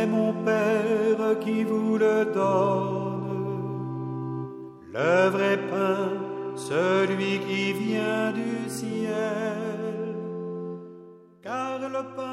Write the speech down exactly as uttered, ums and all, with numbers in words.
c'est mon Père qui vous le donne. Le vrai pain, celui qui vient du ciel. Car le pain